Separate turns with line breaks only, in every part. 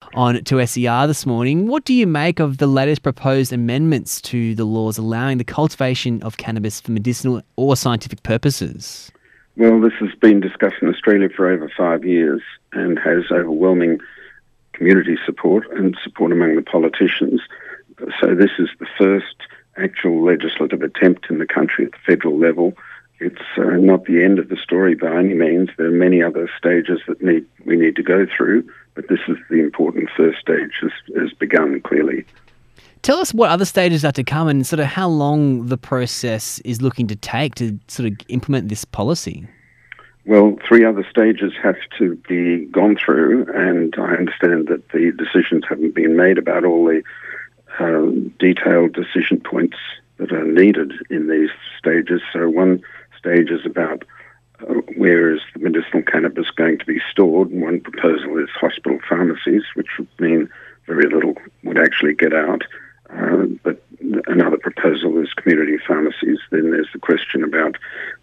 on to SER this morning. What do you make of the latest proposed amendments to the laws allowing the cultivation of cannabis for medicinal or scientific purposes?
Well, this has been discussed in Australia for over 5 years and has overwhelming community support and support among the politicians. So this is the first actual legislative attempt in the country at the federal level. It's not the end of the story by any means. There are many other stages that we need to go through, but this is the important first stage has begun clearly.
Tell us what other stages are to come and sort of how long the process is looking to take to sort of implement this policy.
Well, 3 other stages have to be gone through, and I understand that the decisions haven't been made about all the detailed decision points that are needed in these stages. So one stage is about where is the medicinal cannabis going to be stored, and one proposal is hospital pharmacies, which would mean very little would actually get out. But another proposal is community pharmacies. Then there's the question about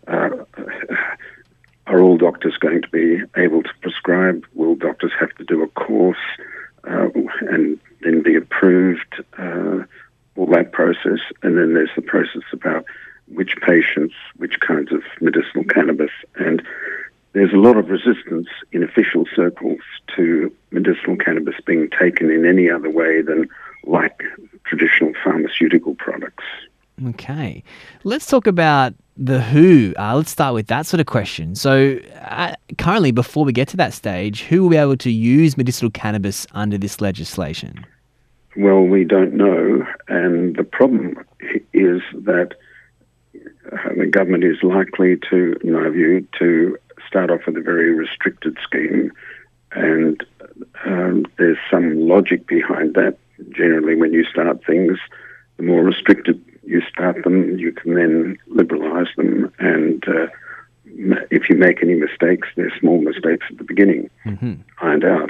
are all doctors going to be able to prescribe? Will doctors have to do a course and then be approved? All that process. And then there's the process about which patients, which kinds of medicinal cannabis. And there's a lot of resistance in official circles to medicinal cannabis being taken in any other way than like traditional pharmaceutical products.
Okay. Let's talk about the who. Let's start with that sort of question. So currently, before we get to that stage, who will be able to use medicinal cannabis under this legislation?
Well, we don't know. And the problem is that the government is likely to, in my view, to start off with a very restricted scheme. And there's some logic behind that. Generally, when you start things, the more restricted you start them, you can then liberalise them. And if you make any mistakes, they're small mistakes at the beginning, ironed out.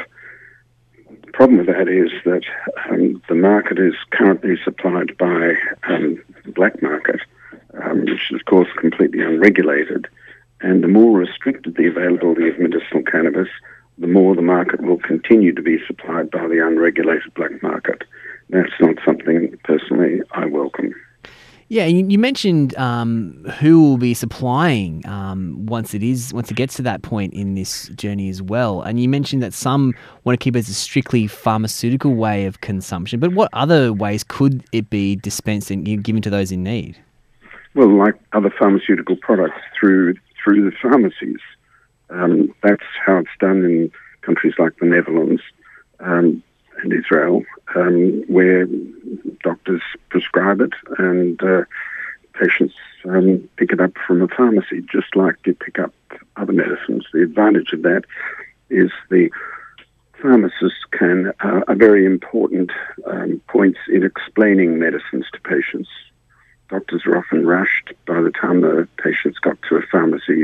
The problem with that is that the market is currently supplied by the black market, which is, of course, completely unregulated. And the more restricted the availability of medicinal cannabis, the more the market will continue to be supplied by the unregulated black market. That's not something, personally, I welcome.
Yeah, you mentioned who will be supplying once it gets to that point in this journey as well. And you mentioned that some want to keep it as a strictly pharmaceutical way of consumption. But what other ways could it be dispensed and given to those in need?
Well, like other pharmaceutical products through the pharmacies. That's how it's done in countries like the Netherlands and Israel, where doctors prescribe it and patients pick it up from a pharmacy, just like you pick up other medicines. The advantage of that is the pharmacists are very important points in explaining medicines to patients. Doctors are often rushed. By the time the patients got to a pharmacy,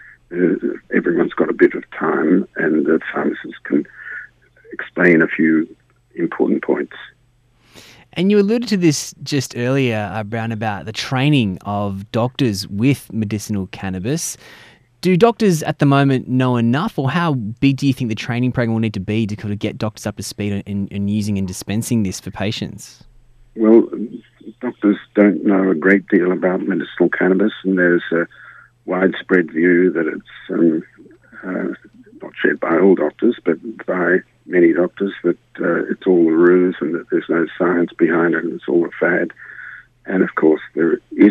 everyone's got a bit of time, and the pharmacist can explain a few important points.
And you alluded to this just earlier, Brown, about the training of doctors with medicinal cannabis. Do doctors at the moment know enough, or how big do you think the training program will need to be to kind of get doctors up to speed in using and dispensing this for patients?
Well, doctors don't know a great deal about medicinal cannabis, and there's a widespread view that it's not shared by all doctors, but by many doctors, that it's all a ruse and that there's no science behind it and it's all a fad. And of course, there is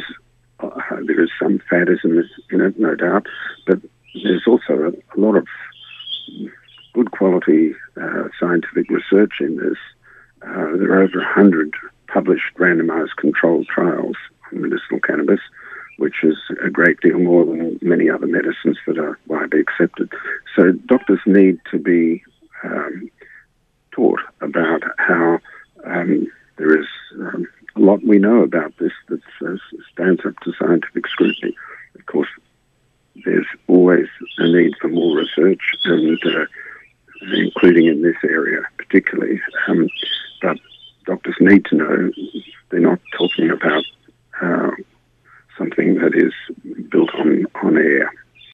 some fadism in it, no doubt, but there's also a lot of good quality scientific research in this. There are over 100 published randomized controlled trials on medicinal cannabis, which is a great deal more than many other medicines that are widely accepted. So doctors need to be taught about how there is a lot we know about this that stands up to scientific scrutiny. Of course, there's always a need for more research, and including in this area particularly. But doctors need to know they're not talking about something that is built on air.